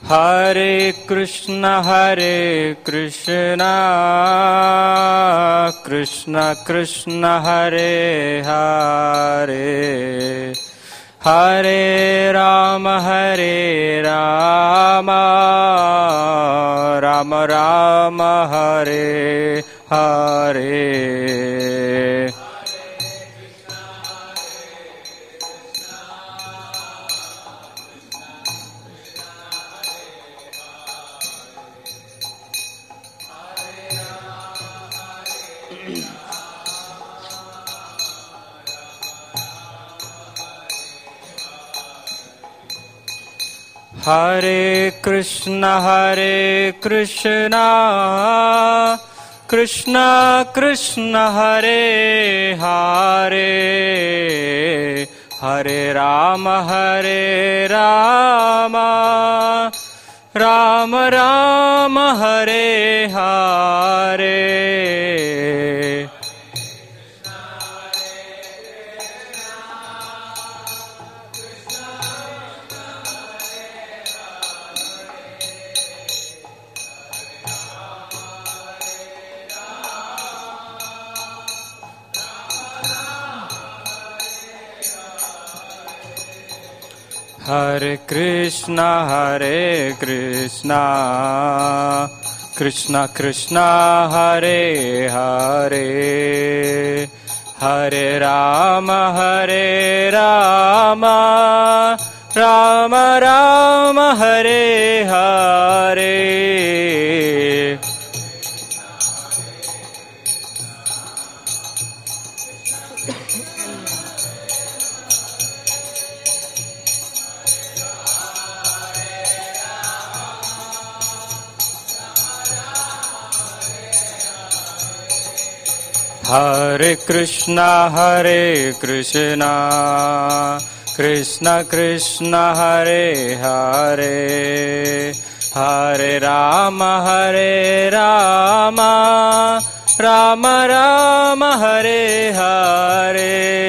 हरे कृष्ण कृष्ण कृष्ण हरे हरे, हरे राम राम राम हरे हरे। हरे कृष्ण कृष्ण कृष्ण हरे हरे, हरे राम राम राम हरे हरे। हरे कृष्ण कृष्ण कृष्ण हरे हरे, हरे राम राम राम हरे हरे। हरे कृष्ण कृष्ण कृष्ण हरे हरे, हरे राम राम राम हरे हरे।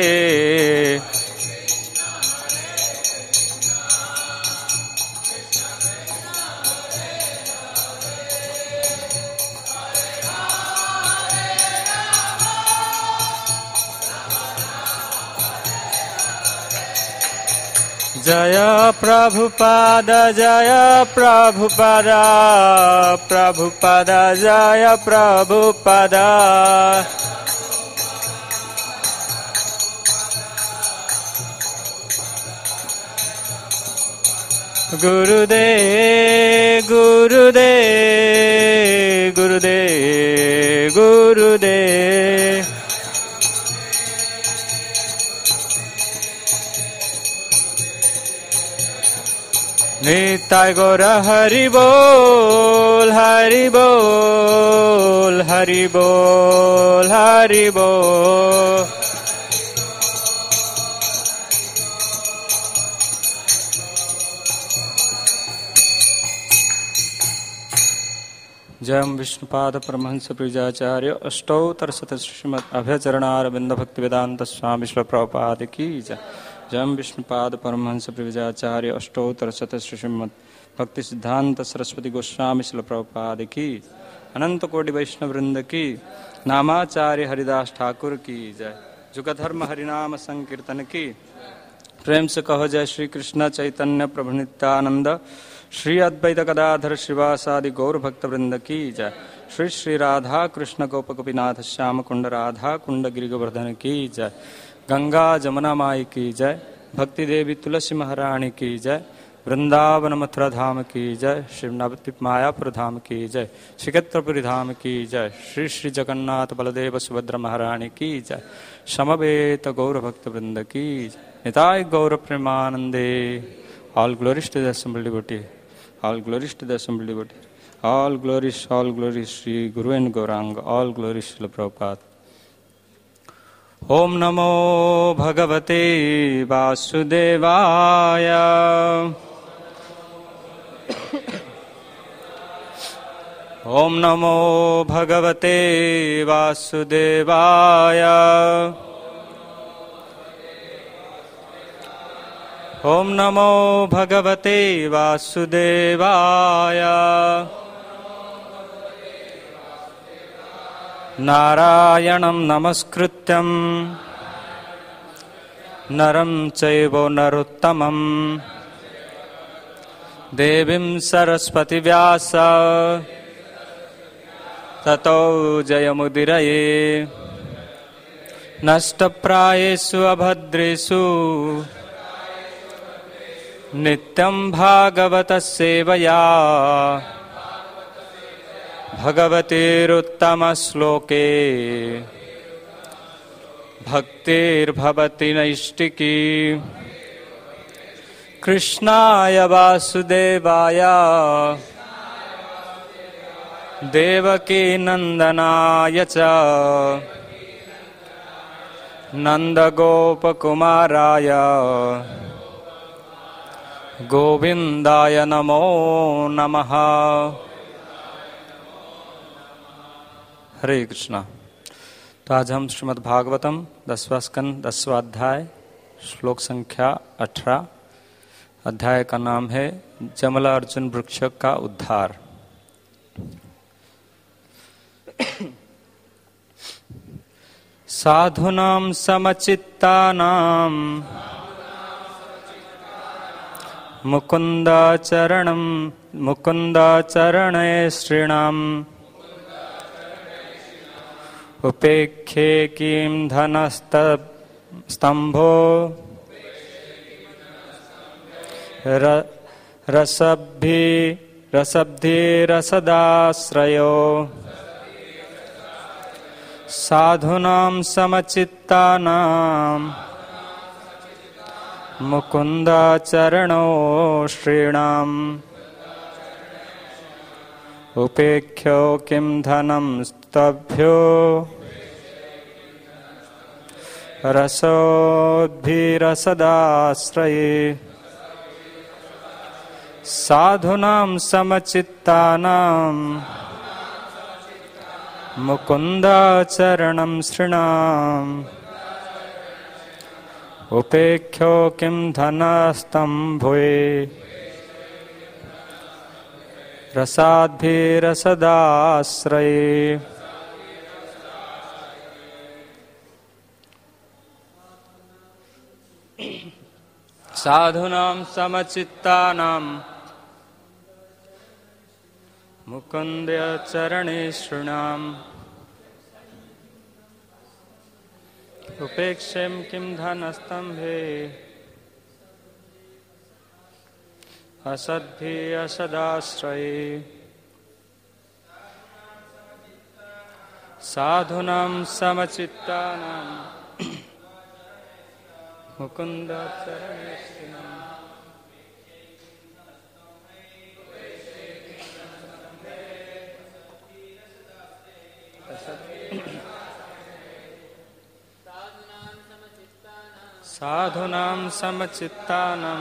जय प्रभुपाद प्रभुपाद जय प्रभुपाद। गुरुदेव गुरुदेव गुरुदेव गुरुदेव। निताय गौर हरि बोल हरि बोल हरि बोल हरि बोल। जयम विष्णुपाद परमहंस प्रियाचार्य अष्टोत्तर श्रीमद् अभयचरणारविंद भक्ति वेदांत स्वामी श्री प्रभुपाद की जय। जयम विष्णुपाद परमहंस प्रियाचार्य अष्टोत्तर श्रीमद् भक्ति सिद्धांत सरस्वती गोस्वामी श्री प्रभुपाद की, अनंत कोटि वैष्णव वृंद की, नामाचार्य हरिदास ठाकुर की जय। जुगधर्म हरिनाम संकीर्तन की। प्रेम से कहो जय श्री कृष्ण चैतन्य प्रभु नित्यानंद, श्री अद्वैत गदाधर श्रीवासादि गौर भक्त वृंद की जय। श्री श्री राधा कृष्ण गोप गोपीनाथ श्याम कुंड राधा कुंड गिरि गोवर्धन की जय। गंगा जमुना माई की जय। भक्ति देवी तुलसी महारानी की जय। वृंदावन मथुरा धाम की जय। शिव नवद्वीप मायापुर धाम की जय। श्रीक्षेत्रपुरी धाम की जय। श्री श्री जगन्नाथ बलदेव सुभद्रा महारानी की जय। समवेत गौर भक्त वृंद की जय। निताय गौर प्रेमानंदे। All glories to the assembled devotee. All glories to the assembled devotee. All glories Sri Guru and Gauranga. All glories Srila Prabhupada. Om Namo Bhagavate Vasudevaya. Om Namo Bhagavate Vasudevaya. ओम नमो भगवते वासुदेवाय। नारायणं नमस्कृत्यं नरं चैव नरोत्तमं देवीं सरस्वती व्यास ततो जयमुदीरये। नष्टप्रायेषु अभद्रेषु नित्यं भागवत सेवया भगवतीरुत्तमश्लोके भक्तिर्भवति नैष्टिकी। कृष्णाय वासुदेवाय देवकी नंदनाय च नंदगोपकुमाराय गोविंदाय नमो नमः। हरे कृष्णा। तो आज हम श्रीमद् भागवतम 10वां स्कंद 10वां अध्याय श्लोक संख्या 18। अध्याय का नाम है जमला अर्जुन वृक्ष का उद्धार। साधुनां समचित्तानां मुकुन्दाचरणे श्रीणाम् उपेक्षे किं धनस्तम्भो रसब्धिरसदाश्रयो। साधूनां समचित्तानां मुकुन्दाचरणो श्रीणाम् उपेख्यो किं धनं स्तभ्यो रसोद्भिरसदाश्रये। साधूनां समचित्तानां मुकुन्दाचरणं श्रीणाम् उपेख्यो किं धनस्तम्भे रसाद्भिरसदाश्रये। साधूनां समचित्तानां मुकुन्दचरणे श्रीणाम् उपेक्षें किं धनस्तम्भे असद्भिरसदाश्रये। साधूनां समचित्तानां मुकुन्दचरणे श्रीणाम् साधूनां समचित्तानां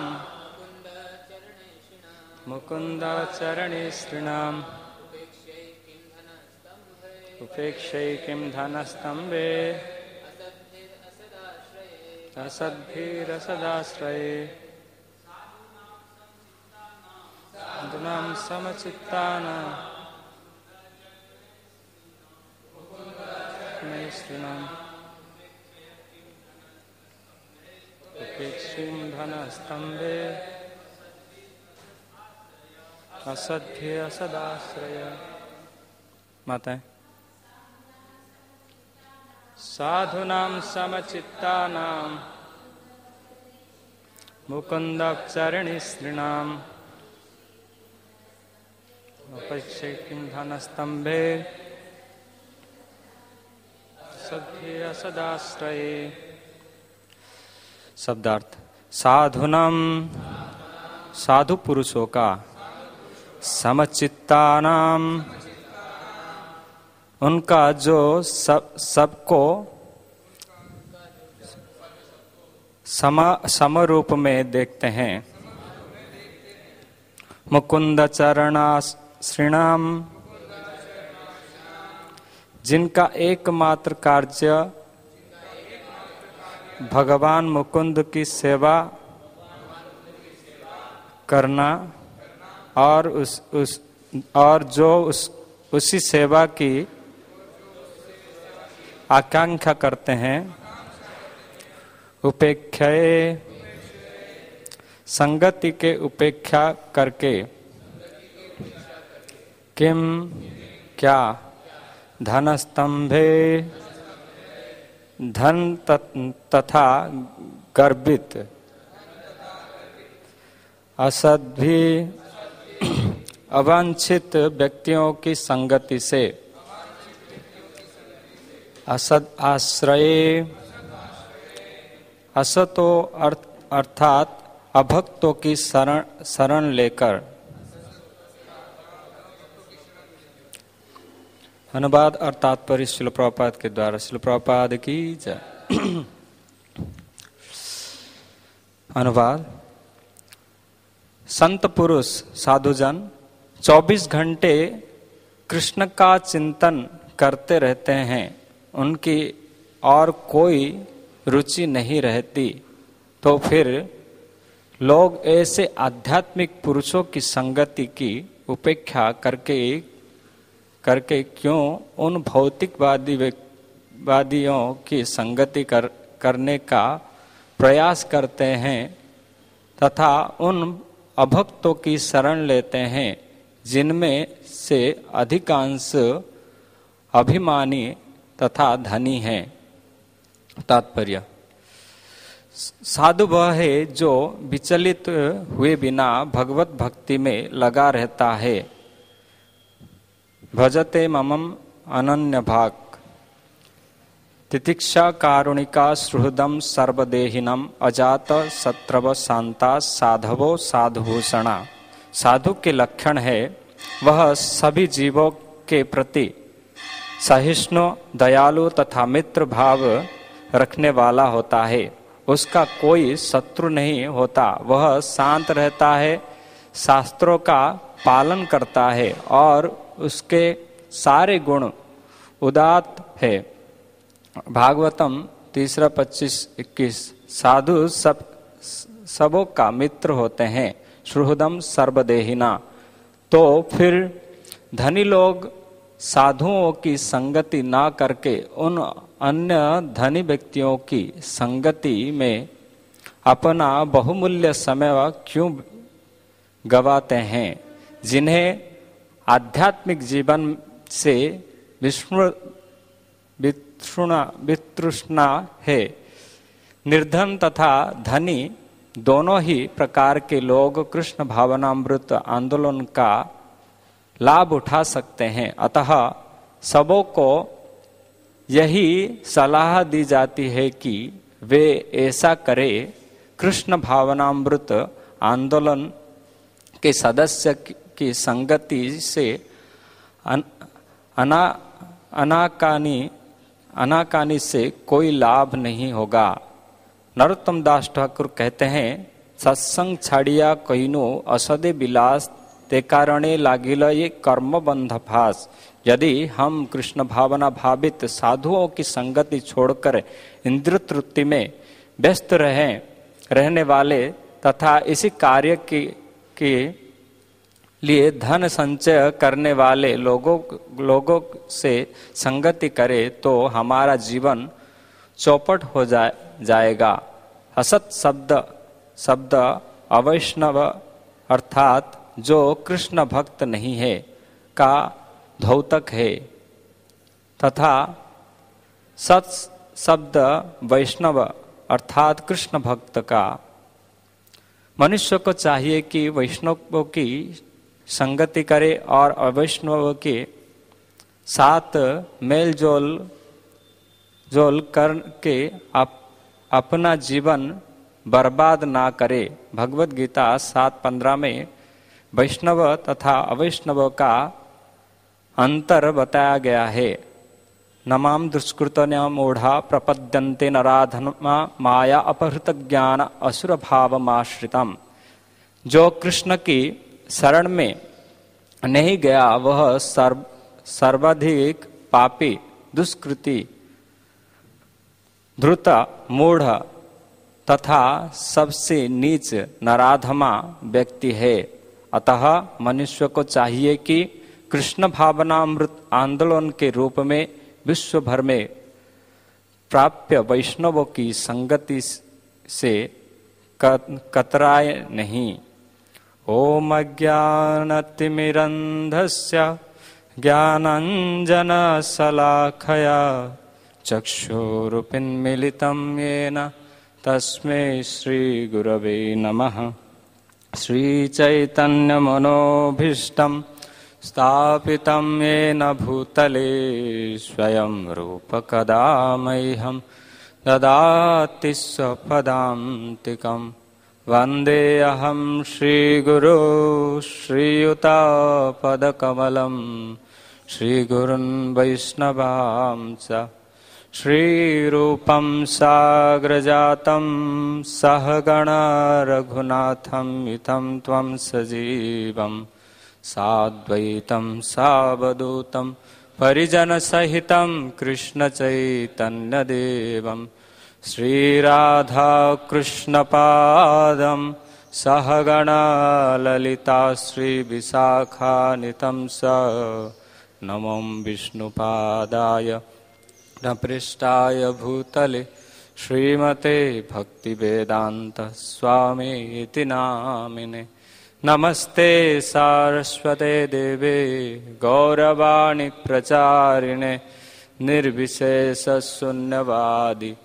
मुकुन्दचरणे श्रीणाम् उपेक्षे किं धनस्तम्भे असद्भिरसदाश्रये। साधूनां समचित्तानां मुकुन्दचरणे श्रीणाम् उपेक्षिं धनस्तम्भे असद्भिरसदाश्रय। माताएं। साधूनां समचित्तानां मुकुन्दचरणे श्रीणाम् उपेक्षे किं धनस्तम्भे असद्भिरसदाश्रये। शब्दार्थ। साधुनां साधु पुरुषों का समचित्तानां उनका जो सबको समरूप में देखते हैं। मुकुन्दचरणा श्रीणाम जिनका एकमात्र कार्य भगवान मुकुंद की सेवा करना और जो उसी सेवा की आकांक्षा करते हैं, उपेक्षाए संगति के उपेक्षा करके, किम क्या, धनस्तंभे धन तथा गर्भित, असद्भी अवांछित व्यक्तियों की संगति से, असद आश्रय असतो अर्थात अभक्तों की शरण लेकर। अनुवाद और तात्पर्य श्रील प्रभुपाद के द्वारा। श्रील प्रभुपाद की जय। अनुवाद। संत पुरुष साधुजन 24 घंटे कृष्ण का चिंतन करते रहते हैं, उनकी और कोई रुचि नहीं रहती, तो फिर लोग ऐसे आध्यात्मिक पुरुषों की संगति की उपेक्षा करके क्यों उन भौतिकवादियों की संगति करने का प्रयास करते हैं तथा उन अभक्तों की शरण लेते हैं, जिनमें से अधिकांश अभिमानी तथा धनी हैं। तात्पर्य। साधु वह है जो विचलित हुए बिना भगवत भक्ति में लगा रहता है। भजते ममम अनन्य भाग, तितिक्षा कारुणिका सुहृदम सर्वदेहिनम, अजात शत्रव शांता साधवो साधुभूषणा। साधु के लक्षण है वह सभी जीवों के प्रति सहिष्णु, दयालु तथा मित्र भाव रखने वाला होता है। उसका कोई शत्रु नहीं होता। वह शांत रहता है, शास्त्रों का पालन करता है और उसके सारे गुण उदात्त है। भागवतम 3:25-21। साधु सबों का मित्र होते हैं, सुहृदम सर्वदेहिना। तो फिर धनी लोग साधुओं की संगति ना करके उन अन्य धनी व्यक्तियों की संगति में अपना बहुमूल्य समय क्यों गवाते हैं, जिन्हें आध्यात्मिक जीवन से वितृष्णा है। निर्धन तथा धनी दोनों ही प्रकार के लोग कृष्ण भावनामृत आंदोलन का लाभ उठा सकते हैं। अतः सबों को यही सलाह दी जाती है कि वे ऐसा करें। कृष्ण भावनामृत आंदोलन के सदस्य की संगति से अनाकानी से कोई लाभ नहीं होगा। नरोत्तम दास ठाकुर कहते हैं, सत्संग छाड़िया कहीनो असदे विलास, ते कारणे लागिल ये कर्म बंध फास। यदि हम कृष्ण भावना भावित साधुओं की संगति छोड़कर इंद्रिय तृप्ति में व्यस्त रहने वाले तथा इसी कार्य के लिए धन संचय करने वाले लोगों से संगति करे तो हमारा जीवन चौपट हो जाएगा। असत शब्द अवैष्णव अर्थात जो कृष्ण भक्त नहीं है का धौतक है, तथा सत शब्द वैष्णव अर्थात कृष्ण भक्त का। मनुष्य को चाहिए कि वैष्णवों की संगति करे और अवैष्णवों के साथ मेल जोल करके अपना जीवन बर्बाद ना करे। भगवत गीता 7:15 में वैष्णव तथा अवैष्णव का अंतर बताया गया है। नमाम दुष्कृतन्या मूढ़ा प्रपद्यन्ते नराधर्मा, माया अपहृत ज्ञान असुर भावमाश्रितम। जो कृष्ण की शरण में नहीं गया वह सर्वाधिक पापी, दुष्कृति, धृत, मूढ़ तथा सबसे नीच नराधमा व्यक्ति है। अतः मनुष्य को चाहिए कि कृष्ण भावनामृत आंदोलन के रूप में विश्व भर में प्राप्य वैष्णवों की संगति से कतराए नहीं। ओम अज्ञानतिमिरन्धस्य ज्ञानाञ्जनशलाखया चक्षुरुन्मीलितं येन तस्मै श्रीगुरवे नमः। श्रीचैतन्यमनोभीष्टं स्थापितं येन भूतले स्वयं रूप कदा मह्यं ददाति स्वपदान्तिकम्। वन्देऽहं श्रीगुरो श्रीयुतापदकमलं श्रीगुरुन् वैष्णवांश्च श्रीरूपं साग्रजातं सहगणा रघुनाथं हितं त्वं सजीवं साद्वैतं सावधूतं परिजनसहितं कृष्णचैतन्यदेवं श्रीराधा कृष्णपादं सहगणा ललिता श्रीविशाखान्वितं स नमो विष्णुपादाय पृष्ठाय भूतले श्रीमते भक्तिवेदांत स्वामीति नामिने। नमस्ते सारस्वते देवे गौरवाणी प्रचारिणे निर्विशेष शून्यवादी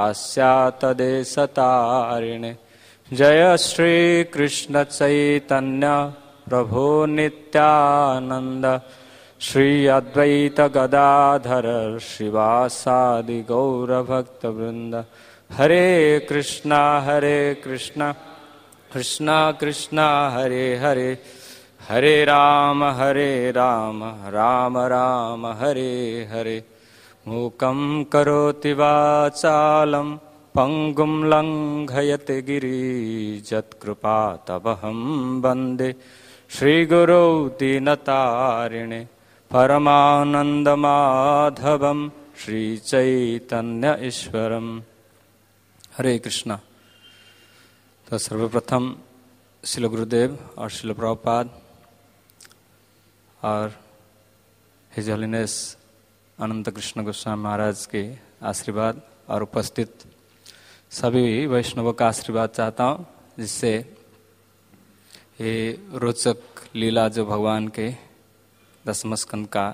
पाश्चात्यदेशतारिणे। जय श्री कृष्ण चैतन्य प्रभु नित्यानंद श्री अद्वैत गदाधर श्रीवासादि गौर भक्त वृंद। हरे कृष्णा कृष्णा कृष्णा हरे हरे, हरे राम राम राम हरे हरे। मूकं करोति वाचालं पंगुं लंघयते गिरिजत्कृपातमहं वन्दे श्रीगुरौ दीनतारिणे परमानंदमाधवं श्रीचैतन्य ईश्वरम्। हरे कृष्णा। तो सर्वप्रथम श्रील गुरुदेव और श्रील प्रभुपाद और हिज होलीनेस अनंत कृष्ण गोस्वामी महाराज के आशीर्वाद और उपस्थित सभी वैष्णवों का आशीर्वाद चाहता हूँ, जिससे ये रोचक लीला जो भगवान के दसम स्कंद का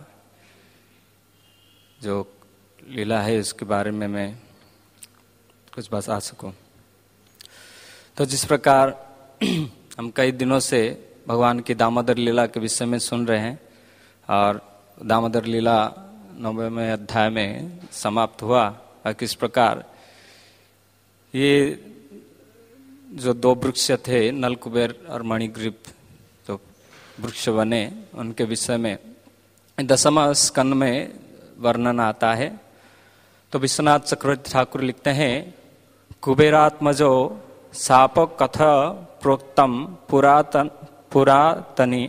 जो लीला है उसके बारे में मैं कुछ बता सकूं। तो जिस प्रकार हम कई दिनों से भगवान की दामोदर लीला के विषय में सुन रहे हैं और दामोदर लीला 9वें अध्याय में समाप्त हुआ और किस प्रकार ये जो दो वृक्ष थे नलकुबेर और मणिग्रीव जो वृक्ष बने उनके विषय में दसम स्कंद में वर्णन आता है। तो विश्वनाथ चक्रवर्ती ठाकुर लिखते हैं, कुबेरात्मजो साप कथ प्रोक्तम पुरातनी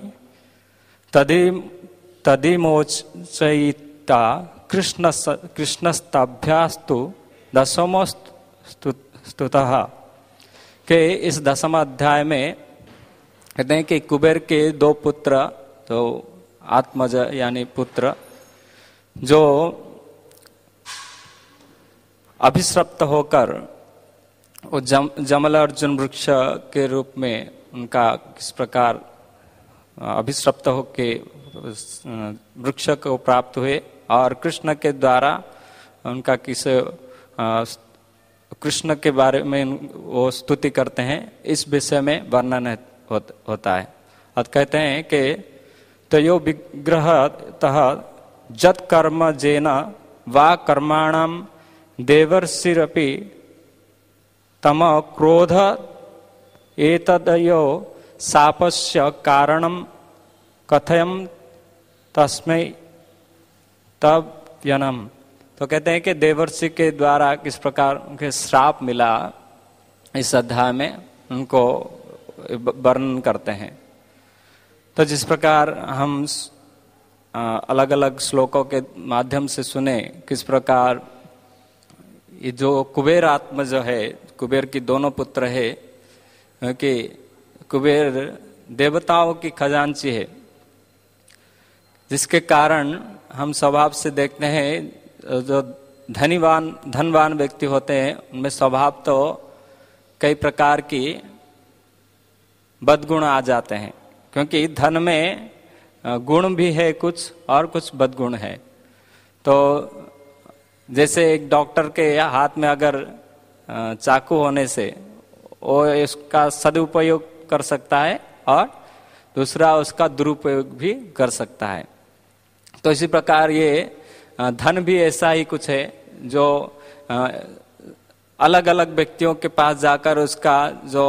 तदिमोचयिता कृष्णस्ताभ्यास्तु दशमोस्तुतः। के इस दसम अध्याय में कहते हैं कि कुबेर के दो पुत्र, तो आत्मज यानी पुत्र, जो अभिश्रप्त होकर वो जमल अर्जुन वृक्ष के रूप में उनका किस प्रकार अभिश्रप्त होके वृक्ष को प्राप्त हुए और कृष्ण के द्वारा उनका किस कृष्ण के बारे में वो स्तुति करते हैं, इस विषय में वर्णन होता है। और कहते हैं कि तयो विग्रहतः जत कर्म जेन वा कर्माणाम देवर्षिरपि तम क्रोध एतदयो शापस्य कारणम कथयम तस्मै तव्यनम। तो कहते हैं कि देवर्षि के द्वारा किस प्रकार उनके श्राप मिला, इस अध्याय में उनको वर्णन करते हैं। तो जिस प्रकार हम अलग अलग श्लोकों के माध्यम से सुने किस प्रकार ये जो कुबेर आत्मा जो है, कुबेर की दोनों पुत्र है, कि कुबेर देवताओं की खजांची है, जिसके कारण हम स्वभाव से देखते हैं जो धनवान व्यक्ति होते हैं उनमें स्वभाव तो कई प्रकार की बदगुण आ जाते हैं, क्योंकि धन में गुण भी है कुछ और कुछ बदगुण है। तो जैसे एक डॉक्टर के हाथ में अगर चाकू होने से वो इसका सदुपयोग कर सकता है और दूसरा उसका दुरुपयोग भी कर सकता है। तो इसी प्रकार ये धन भी ऐसा ही कुछ है जो अलग अलग व्यक्तियों के पास जाकर उसका जो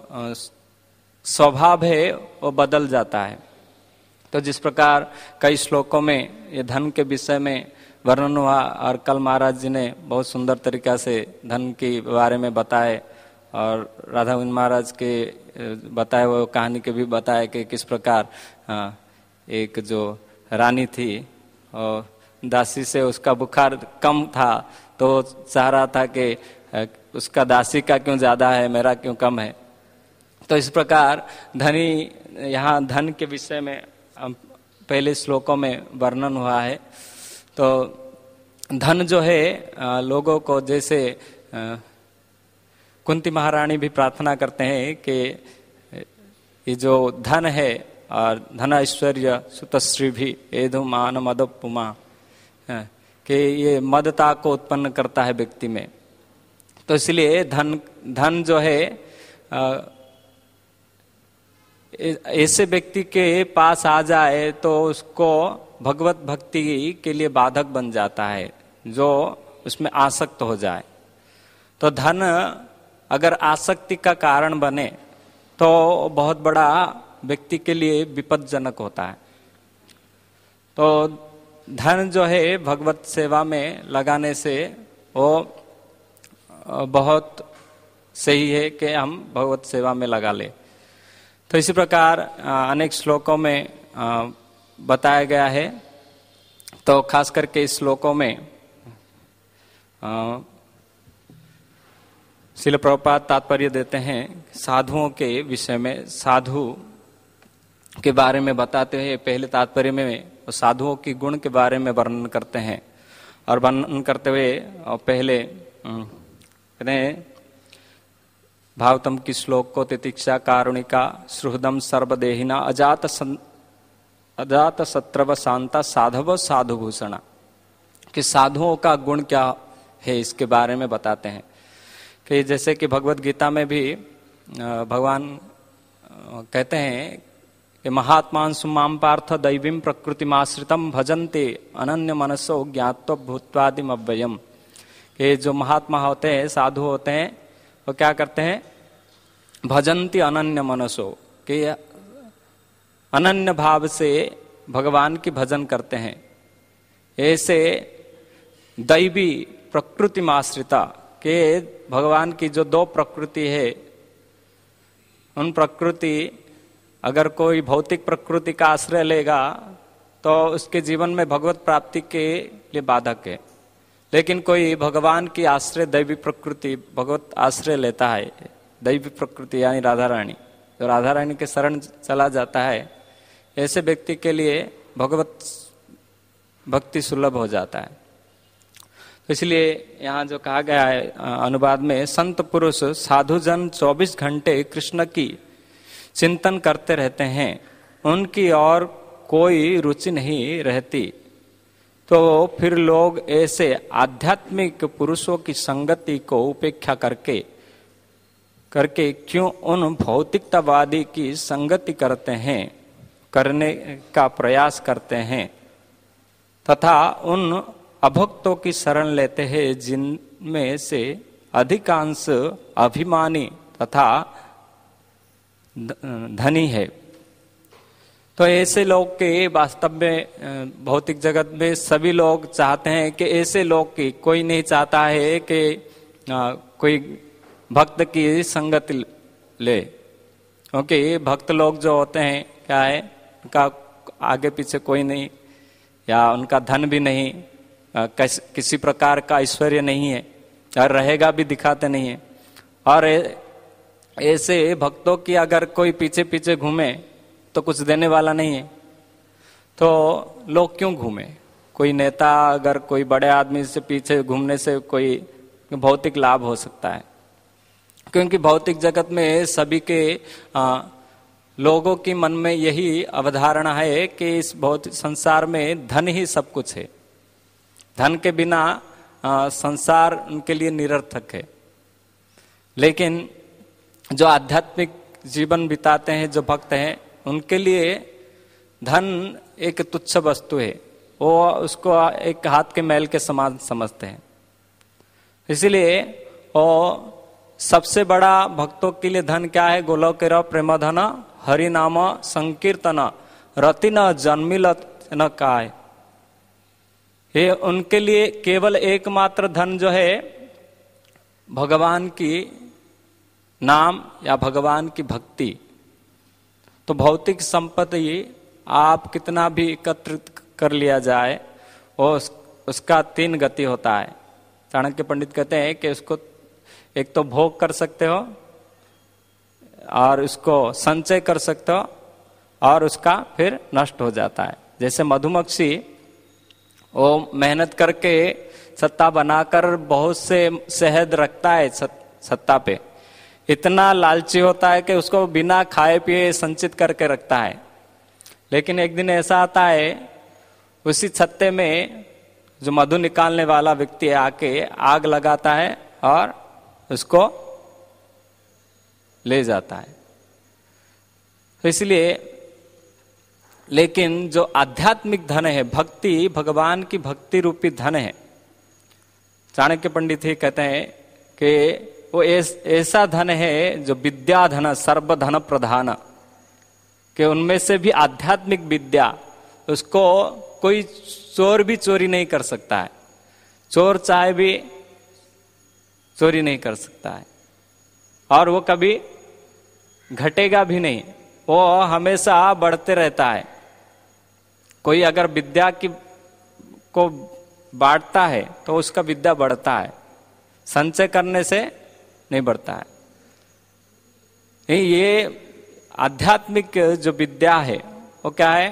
स्वभाव है वो बदल जाता है। तो जिस प्रकार कई श्लोकों में ये धन के विषय में वर्णन हुआ और कल महाराज जी ने बहुत सुंदर तरीका से धन के बारे में बताए और राधा गोविंद महाराज के बताए वो कहानी के भी बताए कि किस प्रकार एक जो रानी थी और दासी से उसका बुखार कम था तो चाह रहा था कि उसका दासी का क्यों ज्यादा है, मेरा क्यों कम है। तो इस प्रकार धनी, यहाँ धन के विषय में पहले श्लोकों में वर्णन हुआ है। तो धन जो है लोगों को, जैसे कुंती महारानी भी प्रार्थना करते हैं कि ये जो धन है और धन ऐश्वर्य सुतश्री भी एधु मान मद पुमा, कि ये मदता को उत्पन्न करता है व्यक्ति में। तो इसलिए धन जो है ऐसे व्यक्ति के पास आ जाए तो उसको भगवत भक्ति के लिए बाधक बन जाता है, जो उसमें आसक्त हो जाए। तो धन अगर आसक्ति का कारण बने तो बहुत बड़ा व्यक्ति के लिए विपदजनक होता है। तो धन जो है भगवत सेवा में लगाने से वो बहुत सही है कि हम भगवत सेवा में लगा ले। तो इसी प्रकार अनेक श्लोकों में बताया गया है। तो खास करके इस श्लोकों में श्रील प्रभुपाद तात्पर्य देते हैं साधुओं के विषय में, साधु के बारे में बताते हुए पहले तात्पर्य में साधुओं की गुण के बारे में वर्णन करते हैं। और वर्णन करते हुए पहले कहते हैं भावतम की श्लोक को तितिक्षा कारुणिका सुहृदम सर्वदेहिना अजात शत्रव शांता साधव साधुभूषणा, कि साधुओं का गुण क्या है इसके बारे में बताते हैं। कि जैसे कि भगवत गीता में भी भगवान कहते हैं कि महात्मान सुमाम पार्थ दैवीं प्रकृतिमाश्रितम भजन्ते अनन्य मनसो ज्ञात्व भूत्वादिम अव्ययम, कि जो महात्मा होते हैं, साधु होते हैं, वो क्या करते हैं, भजन्ति अनन्य मनसो, कि अनन्य भाव से भगवान की भजन करते हैं। ऐसे दैवी प्रकृतिमाश्रिता, के भगवान की जो दो प्रकृति है, उन प्रकृति, अगर कोई भौतिक प्रकृति का आश्रय लेगा तो उसके जीवन में भगवत प्राप्ति के लिए बाधक है। लेकिन कोई भगवान की आश्रय दैवी प्रकृति, भगवत आश्रय लेता है, दैवी प्रकृति यानी राधा रानी, जो राधा रानी के शरण चला जाता है, ऐसे व्यक्ति के लिए भगवत भक्ति सुलभ हो जाता है। तो इसलिए यहाँ जो कहा गया है अनुवाद में, संत पुरुष साधुजन 24 घंटे कृष्ण की चिंतन करते रहते हैं, उनकी और कोई रुचि नहीं रहती, तो फिर लोग ऐसे आध्यात्मिक पुरुषों की संगति को उपेक्षा करके क्यों उन भौतिकतावादी की संगति करने का प्रयास करते हैं, तथा उन अभक्तों की शरण लेते हैं जिनमें से अधिकांश अभिमानी तथा धनी है। तो ऐसे लोग के वास्तव में भौतिक जगत में सभी लोग चाहते हैं कि ऐसे लोग की, कोई नहीं चाहता है कि कोई भक्त की संगति ले, क्योंकि भक्त लोग जो होते हैं क्या है, उनका आगे पीछे कोई नहीं, या उनका धन भी नहीं, किसी प्रकार का ऐश्वर्य नहीं है, और रहेगा भी दिखाते नहीं है। और ऐसे भक्तों की अगर कोई पीछे पीछे घूमे तो कुछ देने वाला नहीं है, तो लोग क्यों घूमे? कोई नेता अगर कोई बड़े आदमी से पीछे घूमने से कोई भौतिक लाभ हो सकता है, क्योंकि भौतिक जगत में सभी के लोगों की मन में यही अवधारणा है कि इस भौतिक संसार में धन ही सब कुछ है, धन के बिना संसार उनके लिए निरर्थक है। लेकिन जो आध्यात्मिक जीवन बिताते हैं, जो भक्त हैं, उनके लिए धन एक तुच्छ वस्तु है, वो उसको एक हाथ के मैल के समान समझते हैं। इसीलिए वो सबसे बड़ा भक्तों के लिए धन क्या है? गोलोकेर प्रेम धन हरि नाम संकीर्तन रति न जन्मिलत न काय। ये उनके लिए केवल एकमात्र धन जो है भगवान की नाम या भगवान की भक्ति। तो भौतिक संपत्ति आप कितना भी एकत्रित कर लिया जाए, वो उसका 3 गति होता है। चाणक्य पंडित कहते हैं कि उसको एक तो भोग कर सकते हो, और उसको संचय कर सकते हो, और उसका फिर नष्ट हो जाता है। जैसे मधुमक्खी वो मेहनत करके छत्ता बनाकर बहुत से शहद रखता है छत्ता पे, इतना लालची होता है कि उसको बिना खाए पिए संचित करके रखता है। लेकिन एक दिन ऐसा आता है, उसी छत्ते में जो मधु निकालने वाला व्यक्ति आके आग लगाता है और उसको ले जाता है। तो इसलिए, लेकिन जो आध्यात्मिक धन है, भक्ति, भगवान की भक्ति रूपी धन है, चाणक्य पंडित ही कहते हैं कि वो ऐसा धन है जो विद्या धन सर्वधन प्रधान, कि उनमें से भी आध्यात्मिक विद्या, उसको कोई चोर भी चोरी नहीं कर सकता है, चोर चाहे भी चोरी नहीं कर सकता है, और वो कभी घटेगा भी नहीं, वो हमेशा बढ़ते रहता है। कोई अगर विद्या की को बांटता है तो उसका विद्या बढ़ता है, संचय करने से नहीं बढ़ता है। ये आध्यात्मिक जो विद्या है वो क्या है?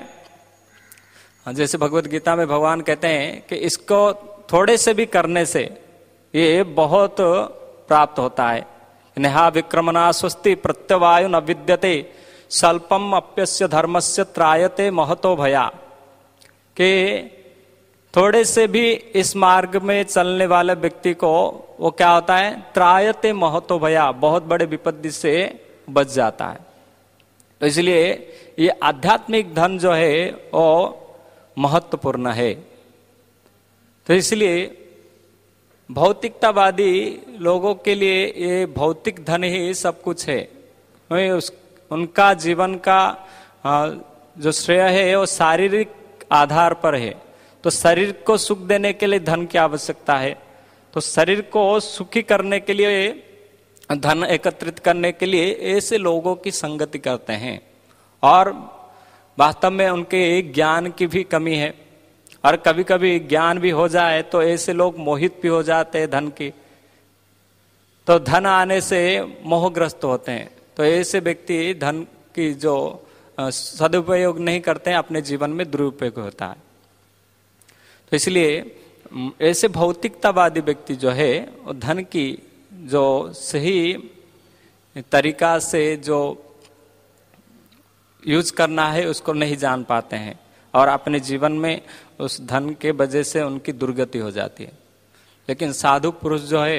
जैसे भगवत गीता में भगवान कहते हैं कि इसको थोड़े से भी करने से ये बहुत प्राप्त होता है। नेहा विक्रमणा स्वस्ति प्रत्यवायु न विद्यते स्वल्पम अप्यस्य धर्मस्य त्रायते महतो भया, कि थोड़े से भी इस मार्ग में चलने वाले व्यक्ति को वो क्या होता है? त्रायते महतो भया, बहुत बड़े विपत्ति से बच जाता है। तो इसलिए ये आध्यात्मिक धन जो है वो महत्वपूर्ण है। तो इसलिए भौतिकतावादी लोगों के लिए ये भौतिक धन ही सब कुछ है। उनका जीवन का जो श्रेय है वो शारीरिक आधार पर है। तो शरीर को सुख देने के लिए धन की आवश्यकता है, तो शरीर को सुखी करने के लिए, धन एकत्रित करने के लिए ऐसे लोगों की संगति करते हैं। और वास्तव में उनके ज्ञान की भी कमी है, और कभी कभी ज्ञान भी हो जाए तो ऐसे लोग मोहित भी हो जाते हैं धन की, तो धन आने से मोहग्रस्त होते हैं। तो ऐसे व्यक्ति धन की जो सदुपयोग नहीं करते हैं, अपने जीवन में दुरुपयोग होता है। तो इसलिए ऐसे भौतिकतावादी व्यक्ति जो है वो धन की जो सही तरीका से जो यूज करना है उसको नहीं जान पाते हैं, और अपने जीवन में उस धन के वजह से उनकी दुर्गति हो जाती है। लेकिन साधु पुरुष जो है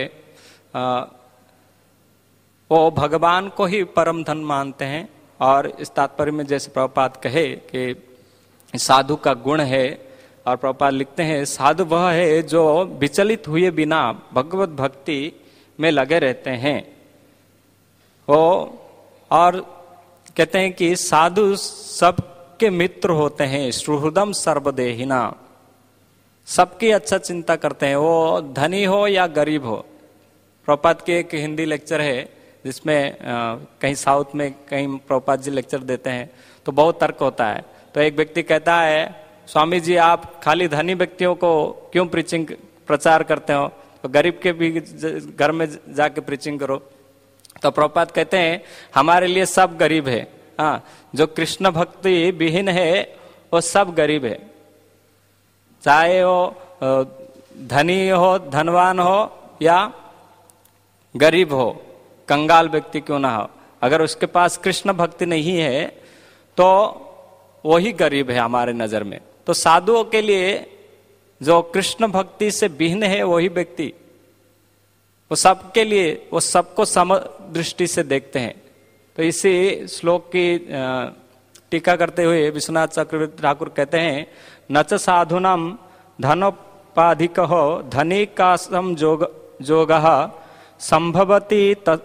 वो भगवान को ही परम धन मानते हैं। और इस तात्पर्य में जैसे प्रभुपाद कहे कि साधु का गुण है, और प्रभुपाद लिखते हैं साधु वह है जो विचलित हुए बिना भगवत भक्ति में लगे रहते हैं। वो और कहते हैं कि साधु सबके मित्र होते हैं, सुहृदम सर्वदेहिना, सबकी अच्छा चिंता करते हैं, वो धनी हो या गरीब हो। प्रभुपाद के एक हिंदी लेक्चर है जिसमें कहीं साउथ में कहीं प्रभुपाद जी लेक्चर देते हैं, तो बहुत तर्क होता है। तो एक व्यक्ति कहता है, स्वामी जी आप खाली धनी व्यक्तियों को क्यों प्रचार करते हो? तो गरीब के भी घर में जाके प्रीचिंग करो। तो प्रभुपाद कहते हैं हमारे लिए सब गरीब है। हाँ, जो कृष्ण भक्ति विहीन है वो सब गरीब है, चाहे वो धनी हो, धनवान हो या गरीब हो, कंगाल व्यक्ति क्यों ना हो, अगर उसके पास कृष्ण भक्ति नहीं है तो वही गरीब है हमारे नजर में। तो साधुओं के लिए जो कृष्ण भक्ति से विहीन है वही व्यक्ति, वो सबके लिए, वो सबको सम दृष्टि से देखते हैं। तो इसी श्लोक की टीका करते हुए विश्वनाथ चक्रवर्ती ठाकुर कहते हैं न च साधुनाम धनोपाधिक हो धनी का जोग संभवति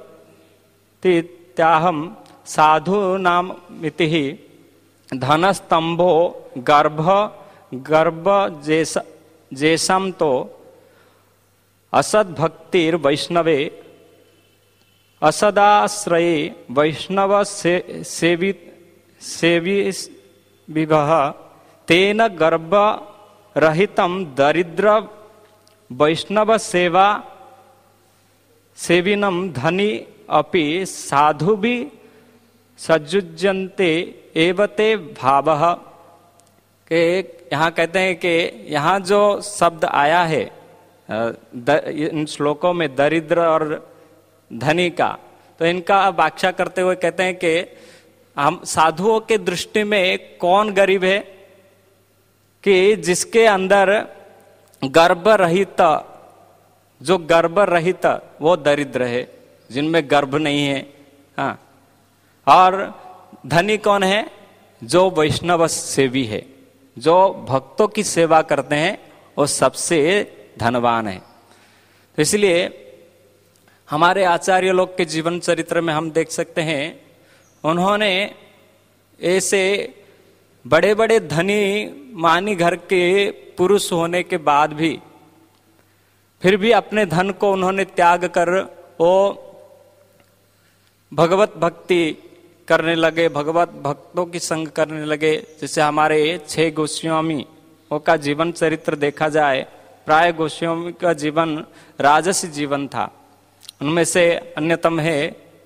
त्याहम साधु नाम मिति धनस्तंभो गर्भ जैसम तो असद भक्तिर वैष्णवे असदाश्रये वैष्णव सेवी विभः तेन गर्भ रहितम दरिद्र वैष्णव सेवा सेविनम धनी अपि साधु भी सज्जुज्यन्ते एवते भावः। के यहाँ कहते हैं कि यहाँ जो शब्द आया है इन श्लोकों में दरिद्र और धनी का, तो इनका व्याख्या करते हुए कहते हैं कि हम साधुओं के दृष्टि में कौन गरीब है कि जिसके अंदर गर्भ रहित, जो गर्भ रहित वो दरिद्र है, जिनमें गर्भ नहीं है। हाँ, और धनी कौन है? जो वैष्णव सेवी है, जो भक्तों की सेवा करते हैं, वो सबसे धनवान है। तो इसलिए हमारे आचार्य लोग के जीवन चरित्र में हम देख सकते हैं, उन्होंने ऐसे बड़े बड़े धनी मानी घर के पुरुष होने के बाद भी फिर भी अपने धन को उन्होंने त्याग कर वो भगवत भक्ति करने लगे, भगवत भक्तों की संग करने लगे। जैसे हमारे 6 गोस्वामी का जीवन चरित्र देखा जाए, प्राय गोस्वामी का जीवन राजसी जीवन था। उनमें से अन्यतम है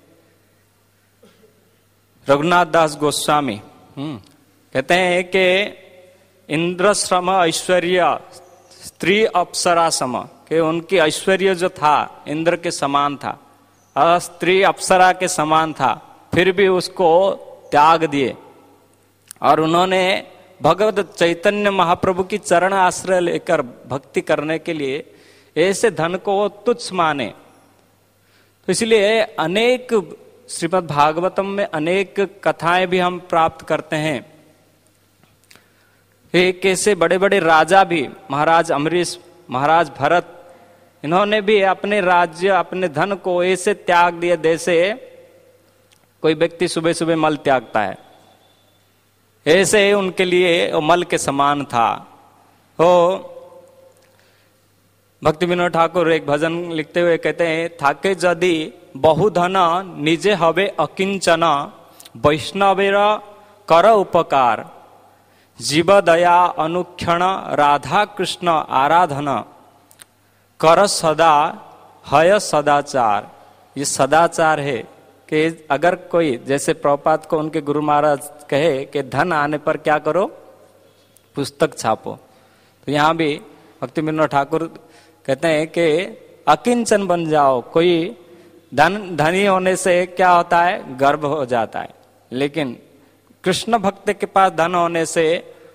रघुनाथ दास गोस्वामी। कहते हैं कि इंद्र श्रम ऐश्वर्य स्त्री अप्सरा सम, कि उनकी ऐश्वर्य जो था इंद्र के समान था और स्त्री अप्सरा के समान था, फिर भी उसको त्याग दिए और उन्होंने भगवत चैतन्य महाप्रभु की चरण आश्रय लेकर भक्ति करने के लिए ऐसे धन को वो तुच्छ माने। तो इसलिए अनेक श्रीमद् भागवतम में अनेक कथाएं भी हम प्राप्त करते हैं। एक ऐसे बड़े बड़े राजा भी, महाराज अमरीश, महाराज भरत, इन्होंने भी अपने राज्य, अपने धन को ऐसे त्याग दिए जैसे कोई व्यक्ति सुबह सुबह मल त्यागता है, ऐसे उनके लिए वो मल के समान था। वो भक्ति विनोद ठाकुर एक भजन लिखते हुए कहते हैं, थाके यदि बहुधन निजे हवे अकिंचन वैष्णवेर कर उपकार जीव दया अनुक्षण राधा कृष्ण आराधन कर सदा हय सदाचार। ये सदाचार है कि अगर कोई, जैसे प्रभुपाद को उनके गुरु महाराज कहे कि धन आने पर क्या करो, पुस्तक छापो, तो यहाँ भी भक्ति विनोद ठाकुर कहते हैं कि अकिंचन बन जाओ। कोई धनी होने से क्या होता है, गर्व हो जाता है, लेकिन कृष्ण भक्त के पास धन होने से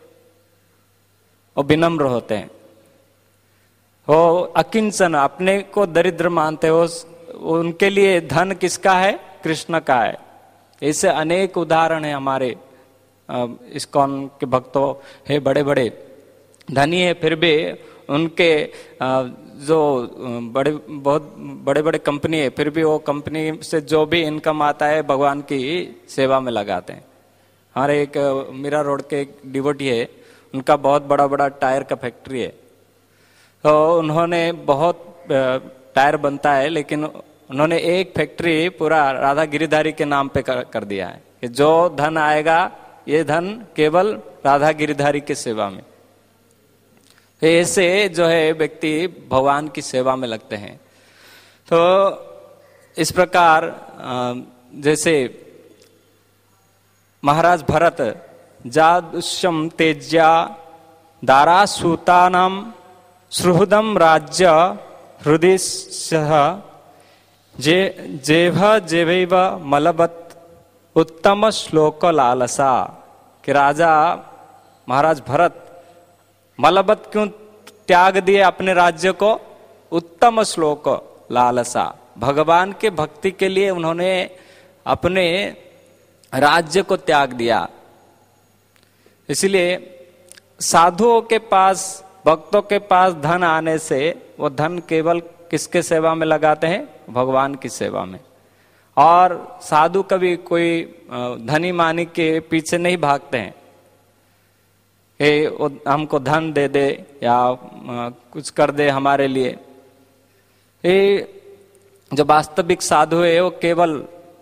वो विनम्र होते हैं, वो अकिंचन, अपने को दरिद्र मानते हो। उनके लिए धन किसका है? कृष्ण का है। ऐसे अनेक उदाहरण है हमारे इस्कॉन के भक्तों है, बड़े बड़े धनी है, फिर भी उनके जो बहुत बड़े बड़े कंपनी है, फिर भी वो कंपनी से जो भी इनकम आता है भगवान की सेवा में लगाते हैं। हमारे एक मीरा रोड के एक डिवोटी है, उनका बहुत बड़ा बड़ा टायर का फैक्ट्री है। तो उन्होंने बहुत टायर बनता है, लेकिन उन्होंने एक फैक्ट्री पूरा राधा गिरिधारी के नाम पे कर दिया है कि जो धन आएगा ये धन केवल राधा गिरिधारी की सेवा में। ऐसे जो है व्यक्ति भगवान की सेवा में लगते हैं। तो इस प्रकार जैसे महाराज भरत जादुष्यम तेज्या दारासूतानाम सुहृदम राज्य हृदय जेभ जेवैव मलबत उत्तम श्लोक लालसा, कि राजा महाराज भरत मलबत क्यों त्याग दिए अपने राज्य को? उत्तम श्लोक लालसा, भगवान के भक्ति के लिए उन्होंने अपने राज्य को त्याग दिया। इसलिए साधुओं के पास, भक्तों के पास धन आने से वो धन केवल किसके सेवा में लगाते हैं? भगवान की सेवा में। और साधु कभी कोई धनी मानी के पीछे नहीं भागते हैं कि हमको धन दे दे या कुछ कर दे हमारे लिए। ये जो वास्तविक साधु है वो केवल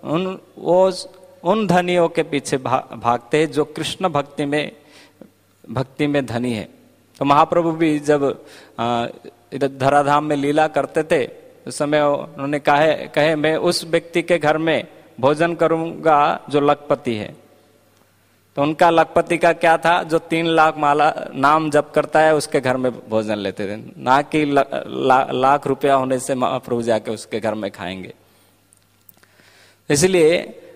उन धनियों के पीछे भागते हैं जो कृष्ण भक्ति में धनी है। तो महाप्रभु भी जब इधर धराधाम में लीला करते थे उस समय उन्होंने कहे मैं उस व्यक्ति के घर में भोजन करूंगा जो लखपति है। तो उनका लखपति का क्या था? जो 3 लाख माला नाम जप करता है उसके घर में भोजन लेते थे, ना कि लाख रुपया होने से महाप्रभु जाके उसके घर में खाएंगे। इसलिए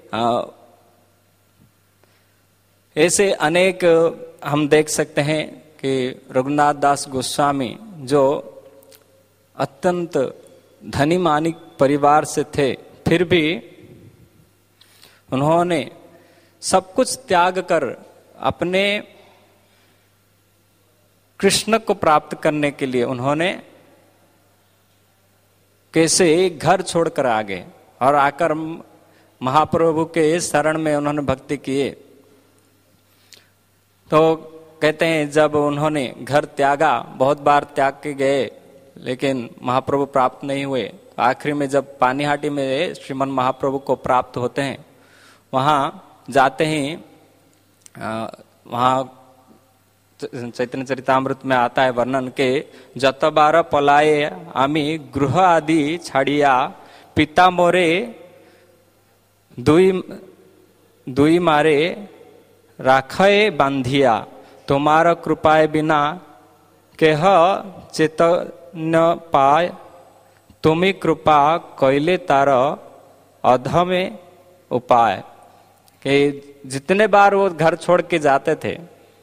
ऐसे अनेक हम देख सकते हैं कि रघुनाथ दास गोस्वामी जो अत्यंत धनी मानिक परिवार से थे, फिर भी उन्होंने सब कुछ त्याग कर अपने कृष्ण को प्राप्त करने के लिए उन्होंने कैसे घर छोड़कर आ गए और आकर महाप्रभु के शरण में उन्होंने भक्ति किए। तो कहते हैं जब उन्होंने घर त्यागा, बहुत बार त्याग के गए लेकिन महाप्रभु प्राप्त नहीं हुए। आखिरी में जब पानीहाटी में श्रीमन महाप्रभु को प्राप्त होते हैं, वहां जाते ही वहां चैतन्य चरितामृत में आता है वर्णन के जतबार पलाए आमी गृह आदि छाड़िया पिता मोरे दुई मारे राखे बांधिया तुम्हारा कृपाए बिना केह चेतन पाय तुम्ही कृपा कैले तार अधमे उपाय। कि जितने बार वो घर छोड़ के जाते थे